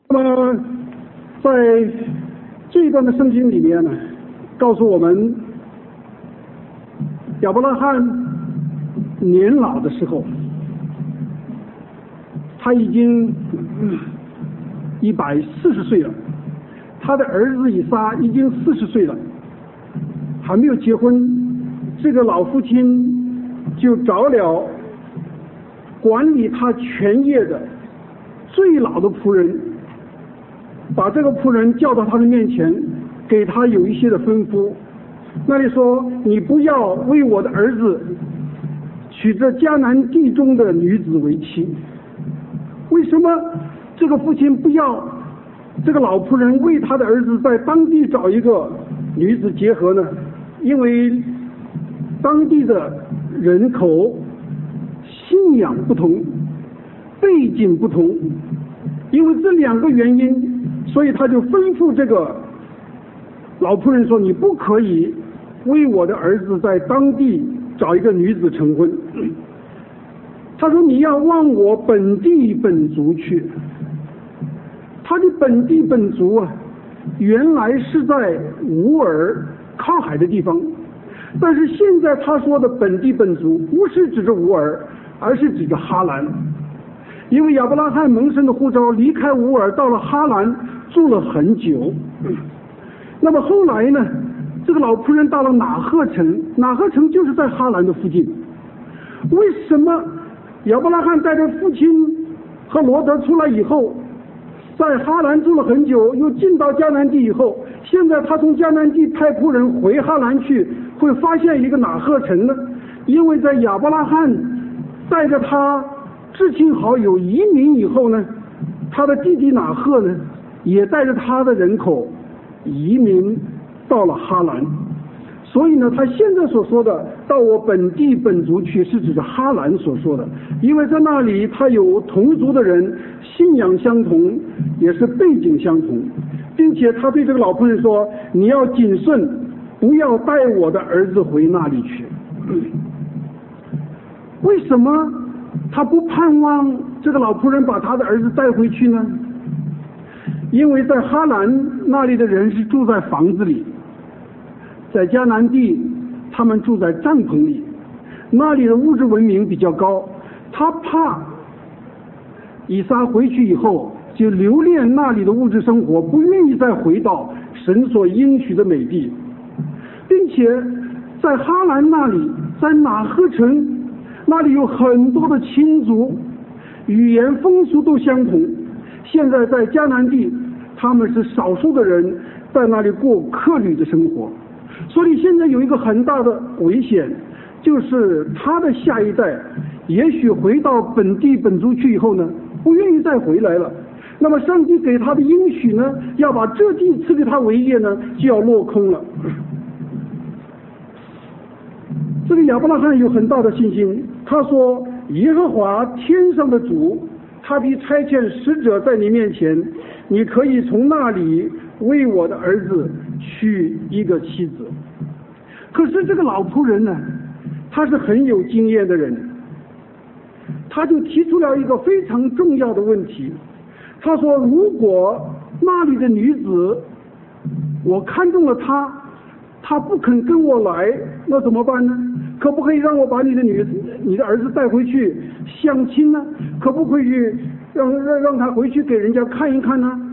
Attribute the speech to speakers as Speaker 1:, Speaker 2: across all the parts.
Speaker 1: 那么，在这一段的圣经里面呢，告诉我们，亚伯拉罕年老的时候，他已经140岁了，他的儿子以撒已经40岁了，还没有结婚。这个老父亲就找了管理他全业的最老的仆人，把这个仆人叫到他的面前，给他有一些的吩咐。那里说，你不要为我的儿子娶这迦南地中的女子为妻。为什么这个父亲不要这个老仆人为他的儿子在当地找一个女子结合呢？因为当地的人口信仰不同，背景不同，因为这2个原因，所以他就吩咐这个老仆人说，你不可以为我的儿子在当地找一个女子成婚。他说，你要往我本地本族去。他的本地本族啊，原来是在乌尔靠海的地方，但是现在他说的本地本族不是指着乌尔，而是指着哈兰。因为亚伯拉罕蒙神的呼召，离开乌尔到了哈兰住了很久。那么后来呢，这个老仆人到了拿鹤城，拿鹤城就是在哈兰的附近。为什么亚伯拉罕带着父亲和罗德出来以后，在哈兰住了很久，又进到迦南地以后，现在他从迦南地派仆人回哈兰去，会发现一个拿鹤城呢？因为在亚伯拉罕带着他至亲好友移民以后呢，他的弟弟拿鹤呢，也带着他的人口移民到了哈兰。所以呢，他现在所说的到我本地本族去，是指着哈兰所说的，因为在那里他有同族的人，信仰相同，也是背景相同，并且他对这个老仆人说，你要谨慎，不要带我的儿子回那里去。为什么他不盼望这个老仆人把他的儿子带回去呢？因为在哈兰那里的人是住在房子里，在迦南地他们住在帐篷里，那里的物质文明比较高，他怕以撒回去以后就留恋那里的物质生活，不愿意再回到神所应许的美地，并且在哈兰那里，在拿鹤城那里有很多的亲族，语言风俗都相同。现在在迦南地，他们是少数的人在那里过客旅的生活，所以现在有一个很大的危险，就是他的下一代也许回到本地本族去以后呢，不愿意再回来了。那么上帝给他的应许呢，要把这地赐给他为业呢，就要落空了。这个亚伯拉罕有很大的信心，他说，耶和华天上的主，他必差遣使者在你面前，你可以从那里为我的儿子娶一个妻子。可是这个老仆人呢，他是很有经验的人，他就提出了一个非常重要的问题。他说，如果那里的女子我看中了她，她不肯跟我来，那怎么办呢？可不可以让我把你的儿子带回去相亲呢？可不可以让他回去给人家看一看呢？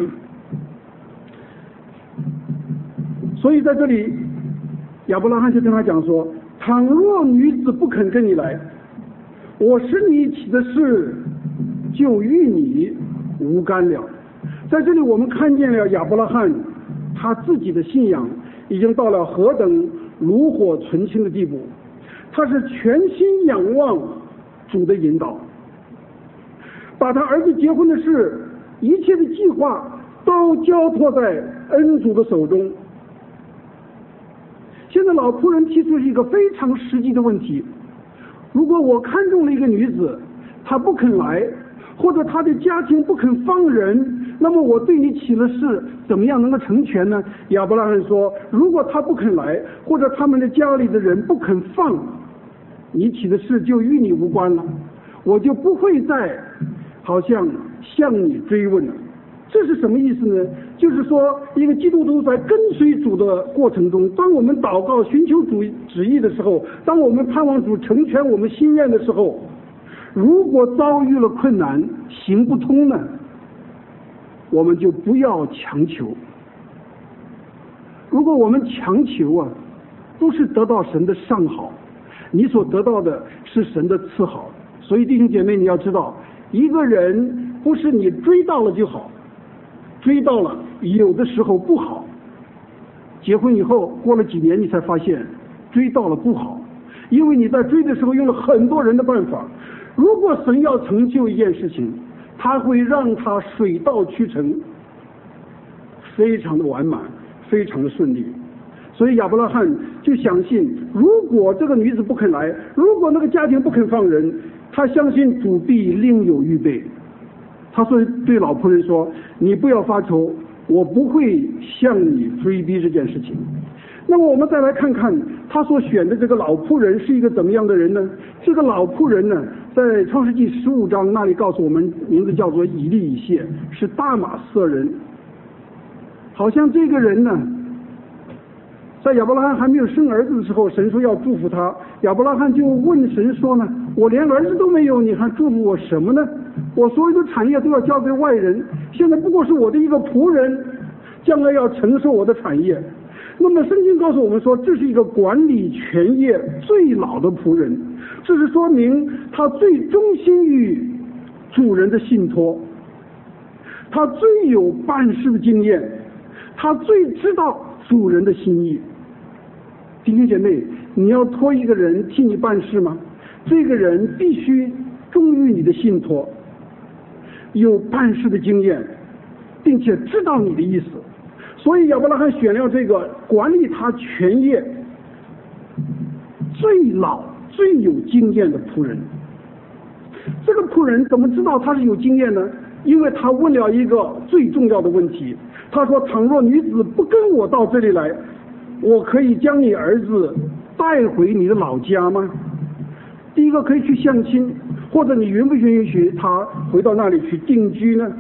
Speaker 1: 所以在这里亚伯拉罕就跟他讲说，倘若女子不肯跟你来，我使你起的事就与你无干了。在这里我们看见了亚伯拉罕他自己的信仰已经到了何等炉火纯青的地步，他是全心仰望主的引导，把他儿子结婚的事一切的计划都交托在恩主的手中。现在老仆人提出一个非常实际的问题，如果我看中了一个女子，她不肯来，或者她的家庭不肯放人，那么我对你起了誓，怎么样能够成全呢？亚伯拉罕说，如果她不肯来，或者他们的家里的人不肯放，你起的誓就与你无关了，我就不会再好像向你追问了。 这是什么意思呢？就是说，一个基督徒在跟随主的过程中，当我们祷告寻求主旨意的时候，当我们盼望主成全我们心愿的时候，如果遭遇了困难行不通呢，我们就不要强求。如果我们强求啊，不是得到神的上好，你所得到的是神的次好。所以弟兄姐妹，你要知道，一个人不是你追到了就好，追到了有的时候不好，结婚以后过了几年你才发现追到了不好，因为你在追的时候用了很多人的办法。如果神要成就一件事情，他会让他水到渠成，非常的完满，非常的顺利。所以亚伯拉罕就相信，如果这个女子不肯来，如果那个家庭不肯放人，他相信主必另有预备。他说对老仆人说，你不要发愁，我不会向你追逼这件事情。那么我们再来看看他所选的这个老仆人是一个怎么样的人呢？这个老仆人呢，在创世纪15章那里告诉我们，名字叫做以利以谢，是大马色人。好像这个人呢，在亚伯拉罕还没有生儿子的时候，神说要祝福他，亚伯拉罕就问神说呢，我连儿子都没有，你还祝福我什么呢？我所有的产业都要交给外人，现在不过是我的一个仆人，将来要承受我的产业。那么圣经告诉我们说，这是一个管理全业最老的仆人，这是说明他最忠心于主人的信托，他最有办事的经验，他最知道主人的心意。弟兄姐妹，你要托一个人替你办事吗？这个人必须忠于你的信托，有办事的经验，并且知道你的意思。所以亚伯拉罕选了这个管理他全业最老最有经验的仆人。这个仆人怎么知道他是有经验呢？因为他问了一个最重要的问题，他说，倘若女子不跟我到这里来，我可以将你儿子带回你的老家吗？第一个可以去相亲，或者你允不允许他回到那里去定居呢？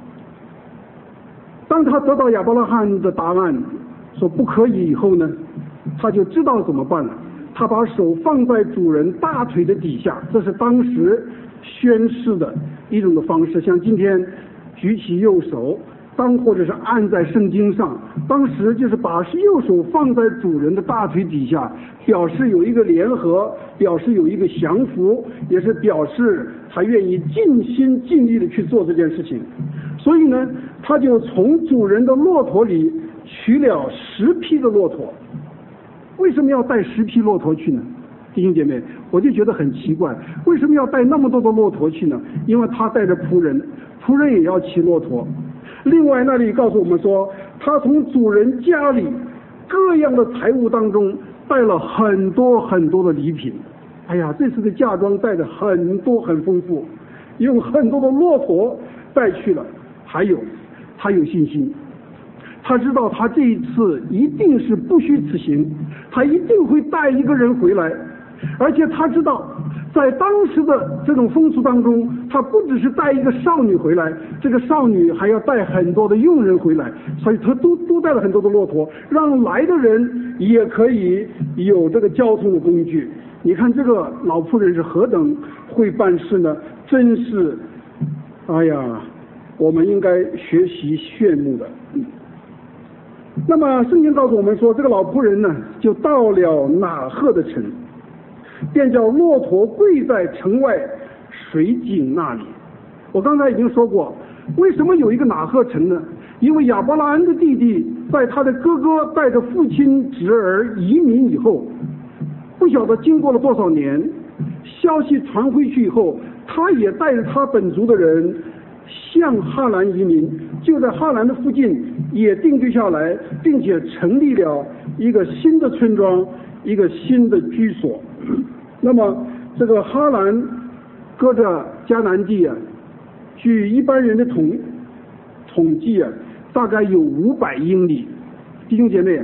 Speaker 1: 当他得到亚伯拉罕的答案说不可以以后呢，他就知道怎么办了。他把手放在主人大腿的底下，这是当时宣誓的一种的方式，像今天举起右手或者是按在圣经上，当时就是把右手放在主人的大腿底下，表示有一个联合，表示有一个降服，也是表示他愿意尽心尽力的去做这件事情。所以呢，他就从主人的骆驼里取了10匹的骆驼。为什么要带10匹骆驼去呢？弟兄姐妹，我就觉得很奇怪，为什么要带那么多的骆驼去呢？因为他带着仆人，仆人也要骑骆驼。另外那里告诉我们说，他从主人家里各样的财物当中带了很多很多的礼品。哎呀，这次的嫁妆带的很多很丰富，用很多的骆驼带去了。还有他有信心，他知道他这一次一定是不虚此行，他一定会带一个人回来。而且他知道在当时的这种风俗当中，他不只是带一个少女回来，这个少女还要带很多的佣人回来，所以他都带了很多的骆驼，让来的人也可以有这个交通的工具。你看这个老妇人是何等会办事呢？真是哎呀，我们应该学习炫目的。那么圣经告诉我们说，这个老仆人呢，就到了拿鹤的城，便叫骆驼跪在城外水井那里。我刚才已经说过，为什么有一个拿鹤城呢？因为亚伯拉罕的弟弟在他的哥哥带着父亲侄儿移民以后，不晓得经过了多少年，消息传回去以后，他也带着他本族的人向哈兰移民，就在哈兰的附近也定居下来，并且成立了一个新的村庄，一个新的居所。那么这个哈兰隔着迦南地啊，据一般人的统计啊，大概有500英里。弟兄姐妹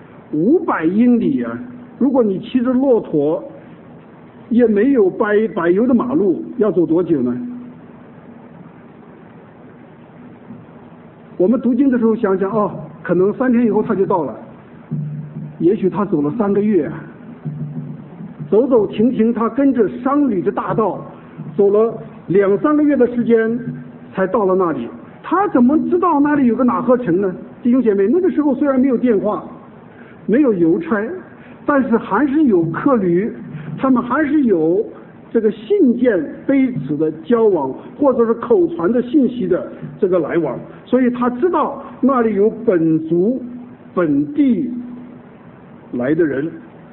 Speaker 1: ，500英里啊，如果你骑着骆驼，也没有柏油的马路，要走多久呢？ 我们读经的时候想想，哦，可能3天以后他就到了，也许他走了3个月，走走停停，他跟着商旅的大道走了2、3个月的时间才到了那里。他怎么知道那里有个哪河城呢？弟兄姐妹，那个时候虽然没有电话，没有邮差，但是还是有客旅，他们还是有这个信件彼此的交往，或者是口传的信息的这个来往，所以他知道那里有本族本地来的人。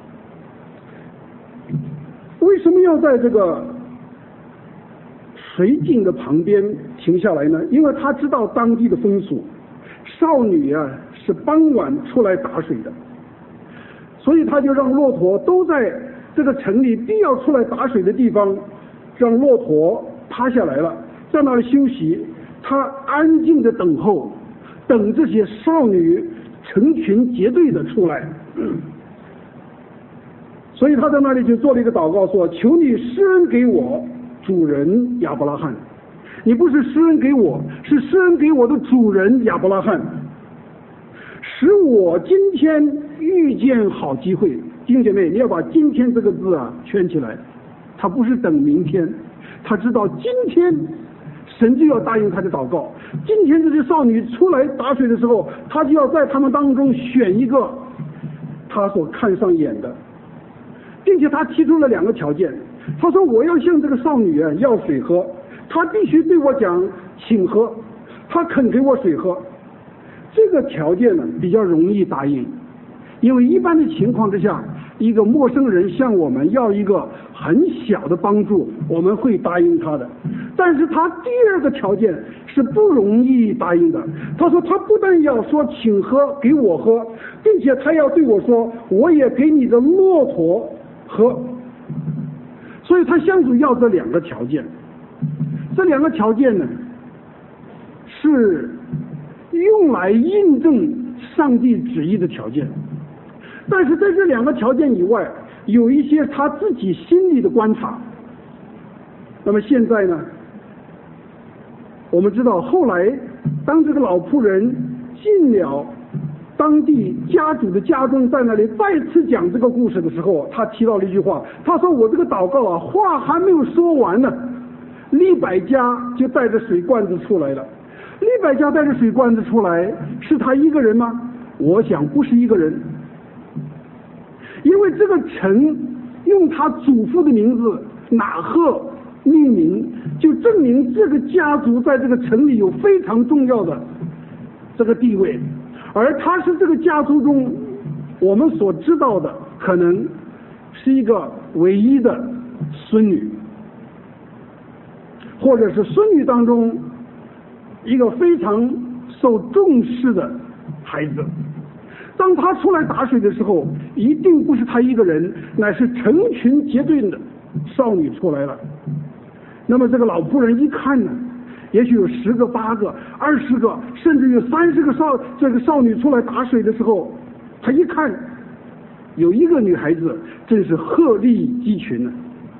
Speaker 1: 为什么要在这个水井的旁边停下来呢？因为他知道当地的风俗，少女啊是傍晚出来打水的，所以他就让骆驼都在这个城里必要出来打水的地方，让骆驼趴下来了，在那里休息。他安静的等候，等这些少女成群结队的出来。所以他在那里就做了一个祷告，说：求你施恩给我主人亚伯拉罕。你不是施恩给我，是施恩给我的主人亚伯拉罕，使我今天遇见好机会。弟兄姐妹，你要把今天这个字啊圈起来，他不是等明天，他知道今天神就要答应他的祷告。今天这些少女出来打水的时候，他就要在他们当中选一个他所看上眼的，并且他提出了2个条件。他说：我要向这个少女啊要水喝，他必须对我讲请喝，他肯给我水喝。这个条件呢比较容易答应，因为一般的情况之下，一个陌生人向我们要一个很小的帮助，我们会答应他的。但是他第2个条件是不容易答应的。他说他不但要说请喝给我喝，并且他要对我说我也给你的骆驼喝。所以他向主要这2个条件。这2个条件呢是用来印证上帝旨意的条件，但是在这2个条件以外，有一些他自己心里的观察。那么现在呢，我们知道后来当这个老仆人进了当地家主的家中，在那里再次讲这个故事的时候，他提到了一句话，他说：我这个祷告啊，话还没有说完呢，利百加就带着水罐子出来了。利百加带着水罐子出来，是他一个人吗？我想不是一个人，因为这个城用他祖父的名字拿鹤命名，就证明这个家族在这个城里有非常重要的这个地位，而他是这个家族中我们所知道的可能是一个唯一的孙女，或者是孙女当中一个非常受重视的孩子。当他出来打水的时候，一定不是他一个人，乃是成群结队的少女出来了。那么这个老妇人一看呢，也许有10个、8个、20个，甚至有30个少女出来打水的时候，他一看有一个女孩子，真是鹤立鸡群呢。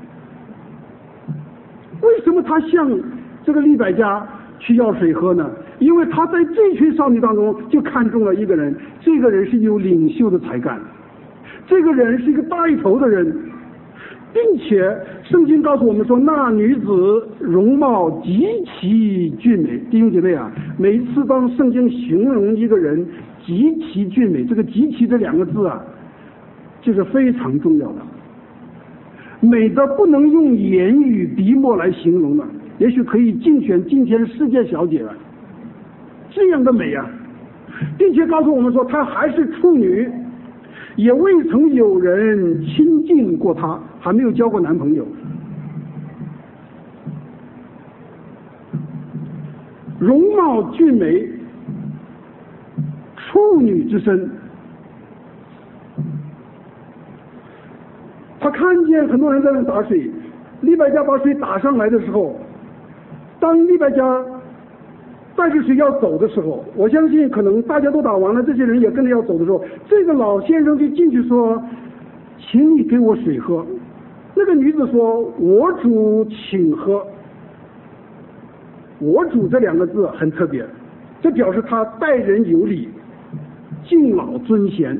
Speaker 1: 为什么他向这个利百加去要水喝呢？因为他在这群少女当中就看中了一个人，这个人是有领袖的才干，这个人是一个带头的人，并且圣经告诉我们说，那女子容貌极其俊美。弟兄姐妹啊，每一次当圣经形容一个人极其俊美，这个极其这2个字啊，就是非常重要的，美的不能用言语笔墨来形容的，也许可以竞选今天世界小姐了，这样的美啊，并且告诉我们说她还是处女，也未曾有人亲近过她，还没有交过男朋友。容貌俊美，处女之身。他看见很多人在那打水，利百加把水打上来的时候，当利百加带着水要走的时候，我相信可能大家都打完了，这些人也跟着要走的时候，这个老先生就进去说：请你给我水喝。那个女子说：我主请喝。我主这2个字很特别， 这表示他待人有礼，敬老尊贤，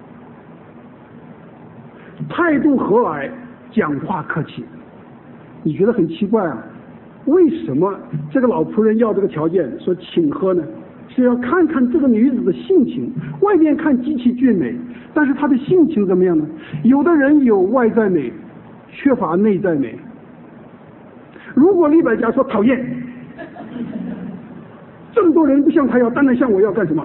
Speaker 1: 态度和蔼，讲话客气。你觉得很奇怪啊？为什么这个老仆人要这个条件，说请喝呢？是要看看这个女子的性情。外面看极其俊美，但是她的性情怎么样呢？有的人有外在美，缺乏内在美。如果李百家说讨厌，这么多人不像他要，当然像我要干什么？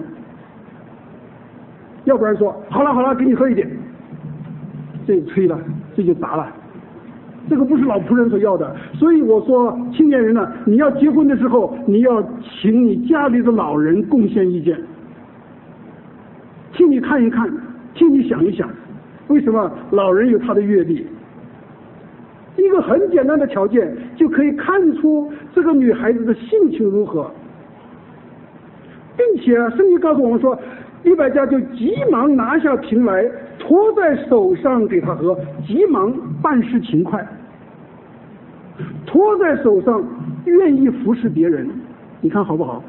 Speaker 1: 要不然说好了好了，给你喝一点，这就吹了，这就砸了。这个不是老仆人所要的。所以我说青年人呢，你要结婚的时候，你要请你家里的老人贡献意见，替你看一看，替你想一想，为什么老人有他的阅历。一个很简单的条件就可以看出这个女孩子的性情如何，并且圣经告诉我们说，李百家就急忙拿下瓶来，托在手上给他喝，急忙办事勤快，托在手上愿意服侍别人，你看好不好？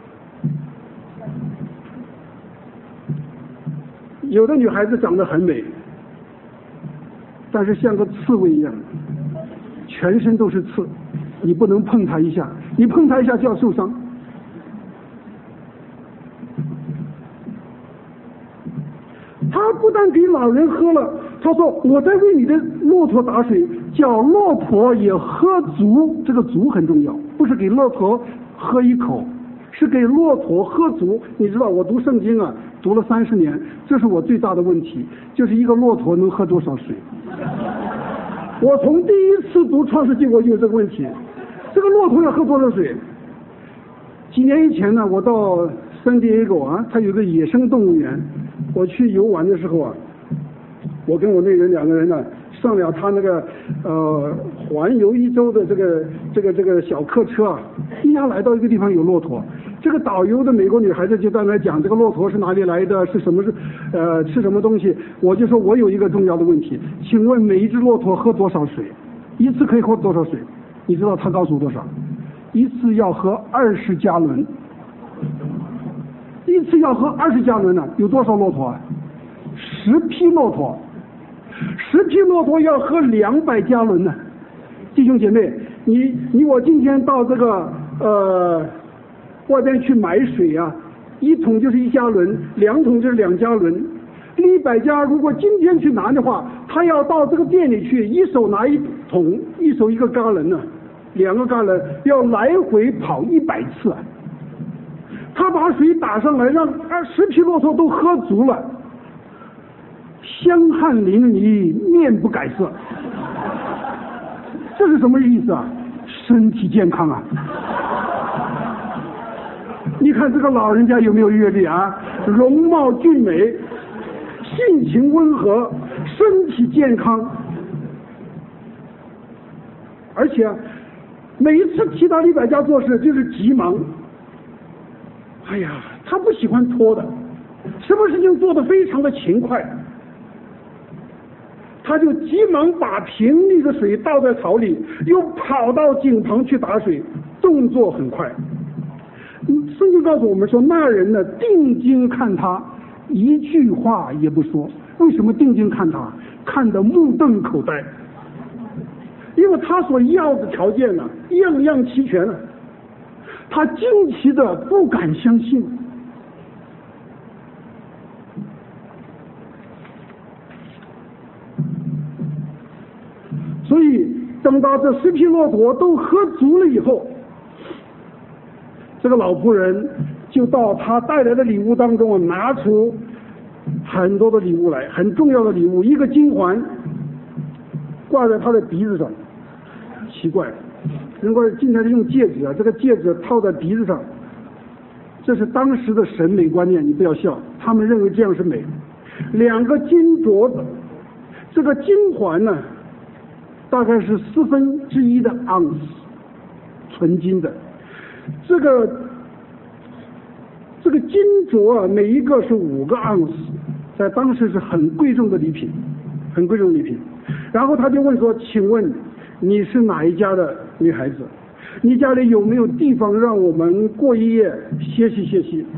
Speaker 1: 有的女孩子长得很美，但是像个刺猬一样，全身都是刺，你不能碰她一下，你碰她一下就要受伤。他不但给老人喝了，他说我在为你的骆驼打水，叫骆驼也喝足。这个足很重要，不是给骆驼喝一口，是给骆驼喝足。你知道我读圣经啊，读了30年，这是我最大的问题，就是一个骆驼能喝多少水。我从第一次读创世纪我就有这个问题，这个骆驼要喝多少水？几年以前呢，我到圣地亚哥啊，它有个野生动物园，我去游玩的时候啊，我跟我那人2个人呢上了他那个环游一周的这个小客车啊，一下来到一个地方有骆驼，这个导游的美国女孩子就在那讲这个骆驼是哪里来的，是什么吃什么东西。我就说我有一个重要的问题，请问每一只骆驼喝多少水？一次可以喝多少水？你知道他告诉我多少？一次要喝20加仑。一次要喝20加仑呢，有多少骆驼啊？10匹骆驼，10匹骆驼要喝200加仑呢。弟兄姐妹，你我今天到这个外边去买水啊，1桶就是1加仑，2桶就是2加仑。李百家如果今天去拿的话，他要到这个店里去，一手拿1桶，一手1个加仑呢，2个加仑，要来回跑100次啊。他把水打上来，让10匹骆驼都喝足了，香汗淋漓，面不改色。这是什么意思啊？身体健康啊！你看这个老人家有没有阅历啊？容貌俊美，性情温和，身体健康，而且每一次提到李百家做事就是急忙。哎呀，他不喜欢拖的，什么事情做得非常的勤快，他就急忙把瓶里的水倒在槽里，又跑到井旁去打水，动作很快。圣经告诉我们说，那人呢定睛看他，一句话也不说。为什么定睛看他？看得目瞪口呆，因为他所要的条件呢样样齐全了，他惊奇的不敢相信。所以等到这10匹骆驼都喝足了以后，这个老仆人就到他带来的礼物当中拿出很多的礼物来，很重要的礼物，一个金环挂在他的鼻子上。奇怪，人家今天是用戒指啊，这个戒指套在鼻子上，这是当时的审美观念，你不要笑，他们认为这样是美。2个金镯子，这个金环呢大概是1/4的盎司纯金的，这个金镯啊，每一个是5个盎司，在当时是很贵重的礼品，很贵重的礼品。然后他就问说，请问你是哪一家的女孩子？ 你家里有没有地方让我们过一夜歇息歇息？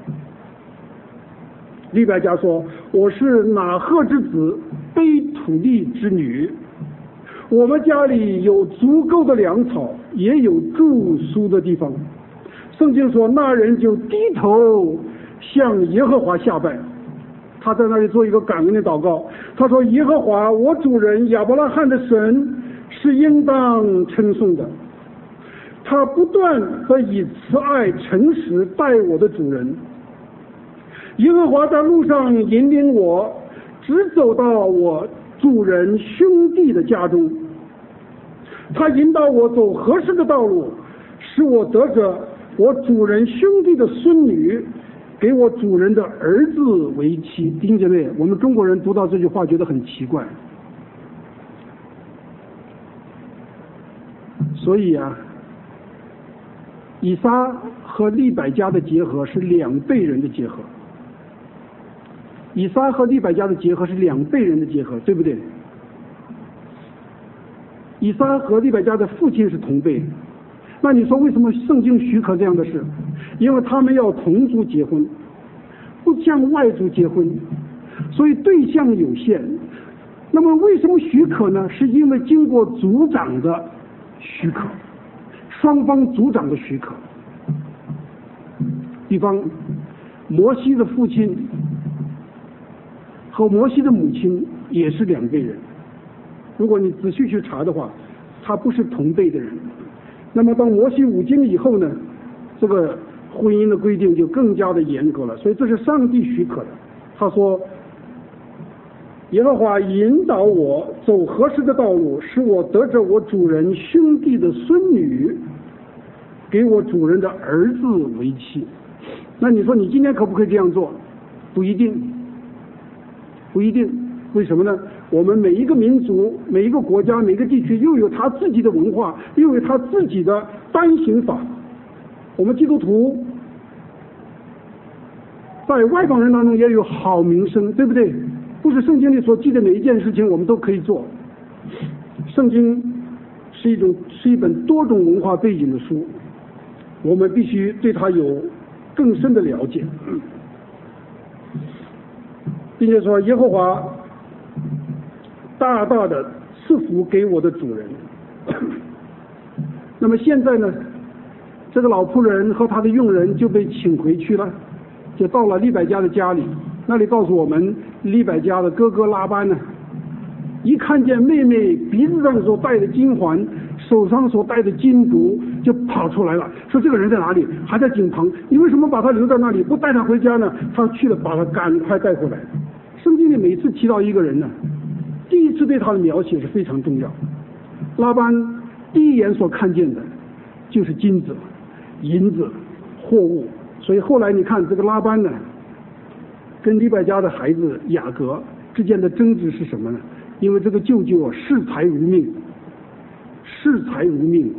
Speaker 1: 利百加说，我是拿赫之子，背土地之女，我们家里有足够的粮草，也有住宿的地方。圣经说，那人就低头向耶和华下拜，他在那里做一个感恩的祷告。他说，耶和华我主人亚伯拉罕的神是应当称颂的，他不断地以慈爱诚实待我的主人。耶和华在路上引领我，直走到我主人兄弟的家中，他引导我走合适的道路，使我得着我主人兄弟的孙女，给我主人的儿子为妻。弟兄姐妹，我们中国人读到这句话觉得很奇怪，所以啊，以撒和利百加的结合是两辈人的结合。以撒和利百加的结合是两辈人的结合，对不对？以撒和利百加的父亲是同辈，那你说为什么圣经许可这样的事？因为他们要同族结婚，不向外族结婚，所以对象有限。那么为什么许可呢？是因为经过族长的许可，双方族长的许可。比方摩西的父亲和摩西的母亲也是两辈人，如果你仔细去查的话，他不是同辈的人。那么当摩西五经以后呢，这个婚姻的规定就更加的严格了，所以这是上帝许可的。他说，耶和华引导我走合适的道路，使我得着我主人兄弟的孙女，给我主人的儿子为妻。那你说你今天可不可以这样做？不一定，不一定。为什么呢？我们每一个民族、每一个国家、每个地区又有他自己的文化，又有他自己的颁行法。我们基督徒在外邦人当中也有好名声，对不对？不是圣经里所记的每一件事情我们都可以做。圣经是一本多种文化背景的书，我们必须对它有更深的了解，并且说耶和华大大的赐福给我的主人。那么现在呢，这个老仆人和他的佣人就被请回去了，就到了利百加的家里。那里告诉我们，利百加的哥哥拉班呢，一看见妹妹鼻子上所戴的金环，手上所戴的金镯，就跑出来了，说这个人在哪里？还在井旁，你为什么把他留在那里，不带他回家呢？他去了，把他赶快带回来。圣经里每次提到一个人呢，第一次对他的描写是非常重要。拉班第一眼所看见的就是金子、银子、货物，所以后来你看这个拉班呢，跟利百加的孩子雅各之间的争执是什么呢？因为这个舅舅啊，视财如命，视财如命。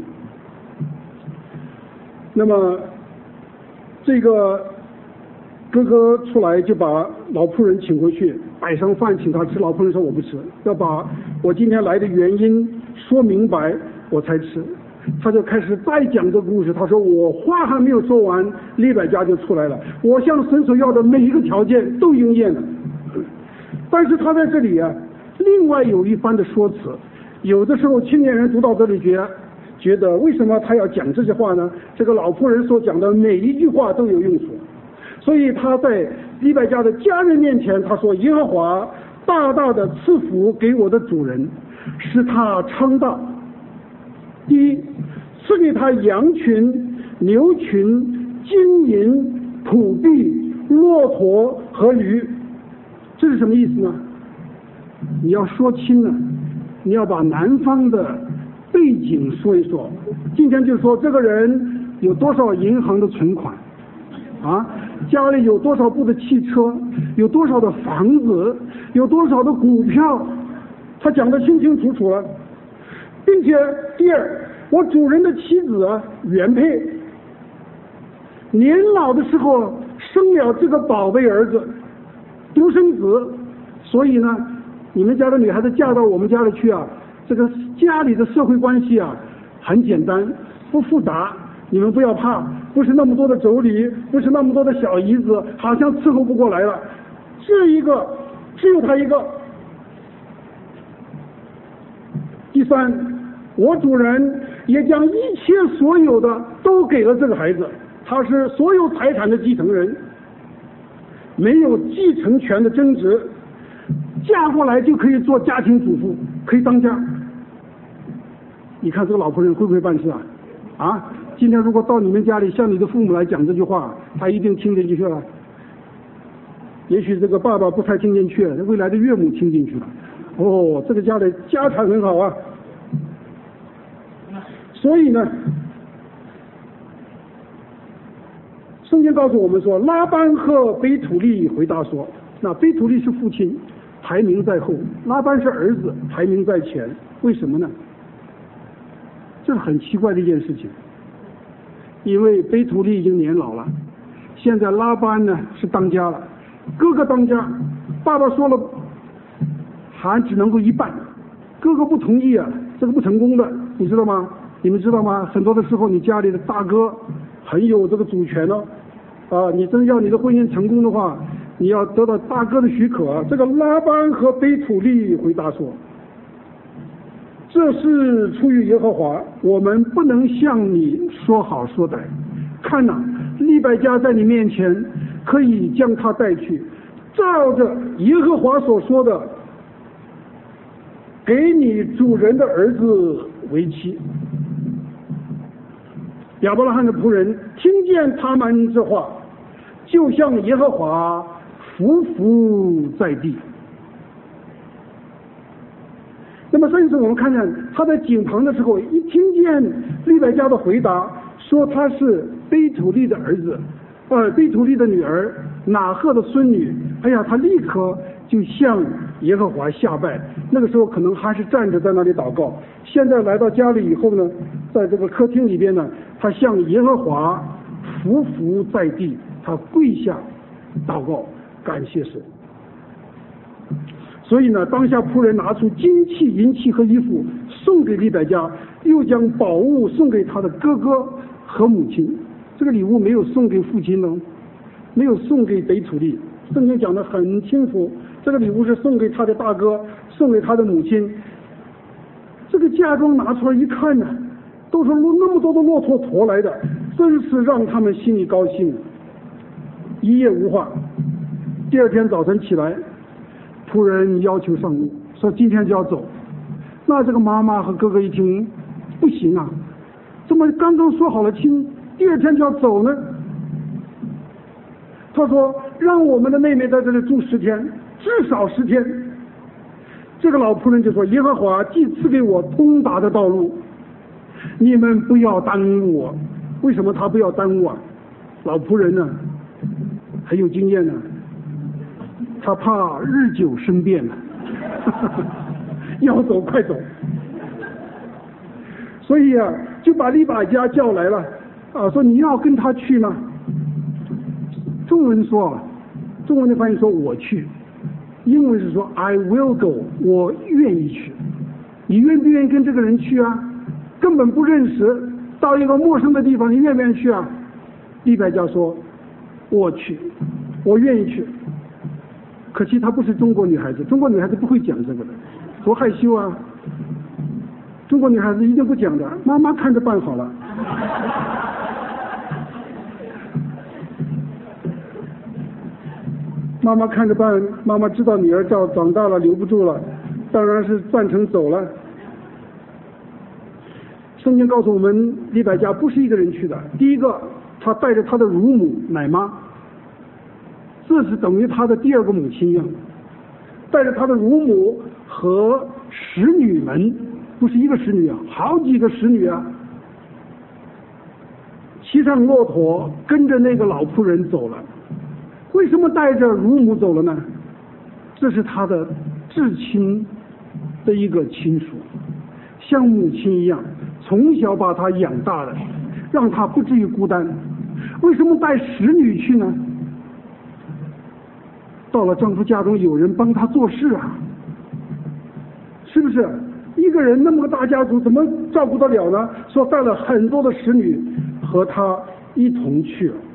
Speaker 1: 那么这个哥哥出来就把老仆人请回去，摆上饭请他吃。老仆人说我不吃，要把我今天来的原因说明白我才吃。他就开始再讲这个故事，他说我话还没有说完，利百加就出来了，我向神所要的每一个条件都应验了。但是他在这里啊，另外有一番的说辞。有的时候青年人读到这里觉得为什么他要讲这些话呢？这个老仆人所讲的每一句话都有用处，所以他在利百加的家人面前他说，耶和华大大的赐福给我的主人，使他昌大。第一，赐给他羊群、牛群、金银、土地、骆驼和驴。这是什么意思呢？你要说清了，你要把南方的背景说一说。今天就说这个人有多少银行的存款啊，家里有多少部的汽车，有多少的房子，有多少的股票，他讲得清清楚楚了。并且第二，我主人的妻子啊，原配年老的时候生了这个宝贝儿子，独生子，所以呢，你们家的女孩子嫁到我们家里去啊，这个家里的社会关系啊很简单， 不复杂，你们不要怕，不是那么多的妯娌，不是那么多的小姨子，好像伺候不过来了。这一个只有他一个。第三，我主人也将一切所有的都给了这个孩子，他是所有财产的继承人，没有继承权的争执，嫁过来就可以做家庭主妇，可以当家。你看这个老仆人会不会办事啊？啊，今天如果到你们家里向你的父母来讲这句话，他一定听进去了。也许这个爸爸不太听进去，未来的岳母听进去了。哦，这个家的家产很好啊。所以呢，圣经告诉我们说，拉班和贝土利回答说，那贝土利是父亲，排名在后；拉班是儿子，排名在前。为什么呢？这是很奇怪的一件事情，因为贝土利已经年老了，现在拉班呢是当家了，哥哥当家，爸爸说了还只能够一半，哥哥不同意啊，这个不成功的，你知道吗？你们知道吗？很多的时候你家里的大哥很有这个主权哦，啊，你真要你的婚姻成功的话，你要得到大哥的许可。这个拉班和贝土利回答说，这是出于耶和华，我们不能向你说好说歹。看哪，利百加在你面前，可以将他带去，照着耶和华所说的，给你主人的儿子为妻。亚伯拉罕的仆人听见他们这话，就向耶和华匍匐在地。那么甚至我们看见他在井旁的时候，一听见利百加的回答，说他是贝土利的儿子，贝土利的女儿，拿鹤的孙女，哎呀，他立刻就向耶和华下拜。那个时候可能还是站着在那里祷告，现在来到家里以后呢，在这个客厅里边呢，他向耶和华匍匐在地，他跪下祷告，感谢神。所以呢，当下仆人拿出金器、银器和衣服送给利百加，又将宝物送给他的哥哥和母亲。这个礼物没有送给父亲呢，没有送给贝土利。圣经讲得很清楚，这个礼物是送给他的大哥，送给他的母亲。这个嫁妆拿出来一看呢，都是那么多的骆驼驮来的，真是让他们心里高兴，一夜无话。第二天早晨起来，仆人要求上路，说今天就要走。那这个妈妈和哥哥一听，不行啊，怎么刚刚说好了亲，第二天就要走呢？他说让我们的妹妹在这里住10天，至少10天。这个老仆人就说，耶和华既赐给我通达的道路，你们不要耽误我。为什么他不要耽误啊？老仆人呢很有经验呢，他怕日久生变呢要走快走。所以啊，就把利百加叫来了啊，说你要跟他去吗？中文的翻译说我去，英文是说 I will go， 我愿意去。你愿不愿意跟这个人去啊？根本不认识，到一个陌生的地方，你愿不愿意去啊？利百加说我去，我愿意去。可惜她不是中国女孩子，中国女孩子不会讲这个的，多害羞啊！中国女孩子一定不讲的，妈妈看着办好了。妈妈看着办，妈妈知道女儿长大了留不住了，当然是赞成走了。圣经告诉我们，利百加不是一个人去的。第一个，他带着他的乳母奶妈，这是等于他的第二个母亲一样，带着他的乳母和使女们，不是一个使女啊，好几个使女啊，骑上骆驼跟着那个老仆人走了。为什么带着乳母走了呢？这是他的至亲的一个亲属，像母亲一样，从小把他养大的，让他不至于孤单。为什么带使女去呢？到了丈夫家中，有人帮他做事啊，是不是？ 一个人那么个大家族怎么照顾得了呢？说带了很多的使女和他一同去了。